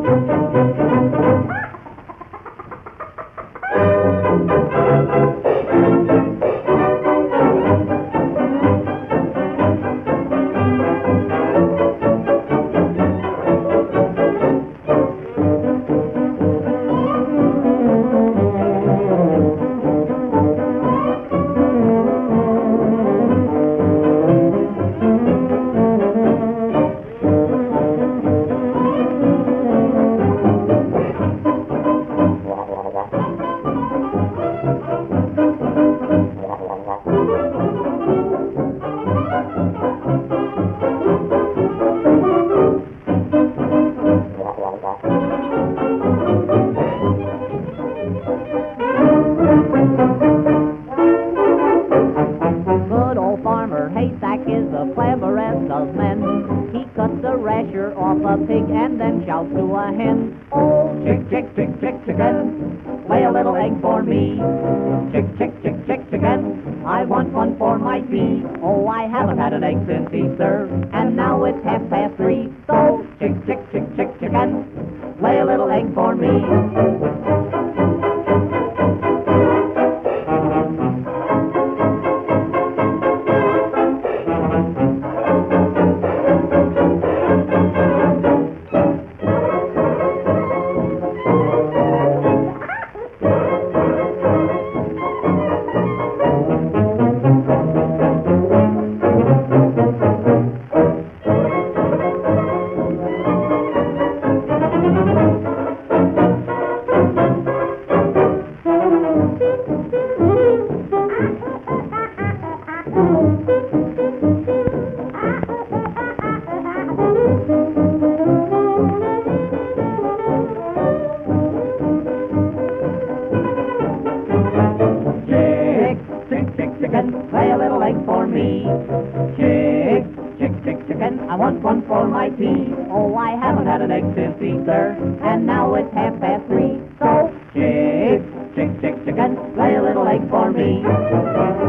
Good old farmer Haystack is the cleverest of men. He cuts the rasher off a pig and then shouts to a hen. Oh, chick, chick, chick, chick, chicken, lay a little egg for me. Chick, chick, chick, chick, chicken, I want one for my tea. Oh, I haven't had an egg since Easter, and now it's 3:30. So, chick, chick, chick, chick, chicken, lay a little egg for me. Lay a little egg for me. Chick, chick, chick, chicken, I want one for my tea. Oh, I haven't had an egg since Easter, and now it's 3:30. So, chick, chick, chick, chicken, lay a little egg for me.